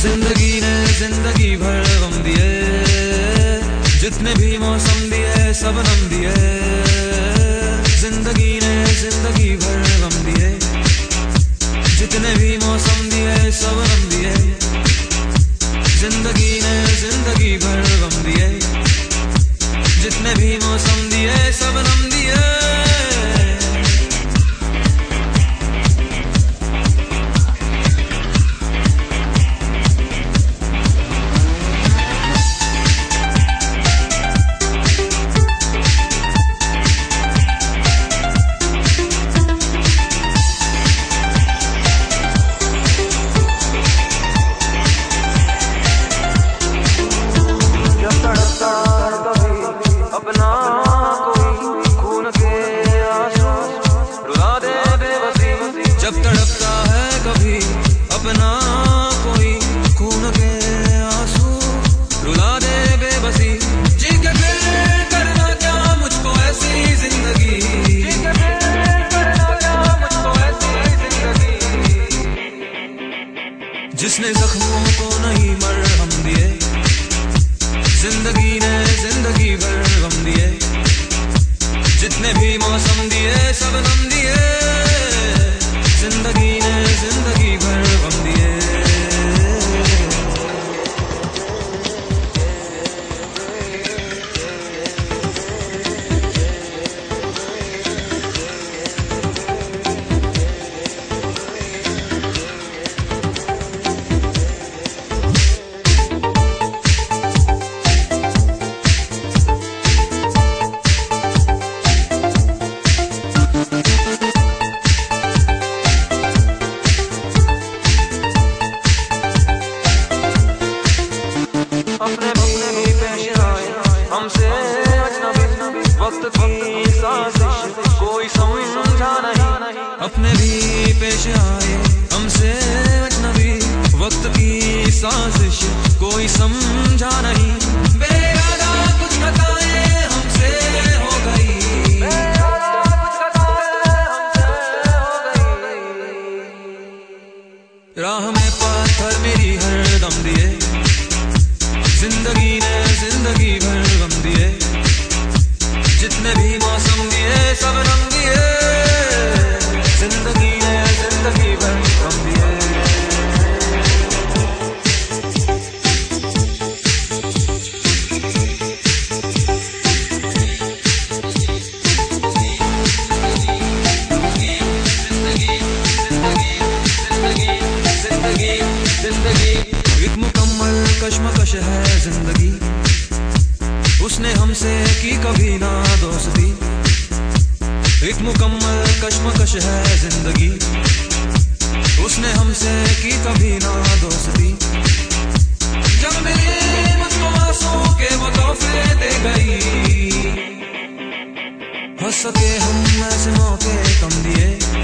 जिंदगी ने जिंदगी भर गम दिए, जितने भी मौसम दिए सबनम दिए। जिंदगी ने जिंदगी भर गम दिए, जितने भी मौसम दिए सबनम दिए। जिंदगी ने जिंदगी भर गम दिए, जितने भी मौसम दिए सबनम दिए। जब तड़पता है कभी अपना कोई, खून के आंसू रुला दे बेबसी। जी के फिर करना क्या मुझको ऐसी जिंदगी, जी के फिर करना क्या मुझको ऐसी जिंदगी। जिसने जख्मों को नहीं मरहम दिए, जिंदगी ने जिंदगी भर गम दिए। जितने भी मौसम दिए सबनम दिए। जिंदगी ने जिंदगी भर गम दिए। अपने भी पेश आए हमसे अजनबी, वक्त की साजिश कोई समझा नहीं। अपने भी पेश आए हमसे अजनबी, वक्त की साजिश कोई समझा नहीं। बेइरादा कुछ खताएं हमसे हो गई, बेइरादा कुछ खताएं हमसे हो गई। राह में पत्थर मेरी हर दम दिए, जिंदगी ने जिंदगी भर गम दिए। जितने भी मौसम दिए सबनम दिए। जिंदगी ने जिंदगी भर गम दिए। जिंदगी एक मुकम्मल कश्मकश है जिंदगी, उसने हमसे की कभी ना दोस्ती। एक मुकम्मल कश्मकश है जिंदगी, उसने हमसे की कभी ना दोस्ती। जब मिले मुझको आंसू के वो तोहफे दे गई, हंस के हम ऐसे मौके कम दिए।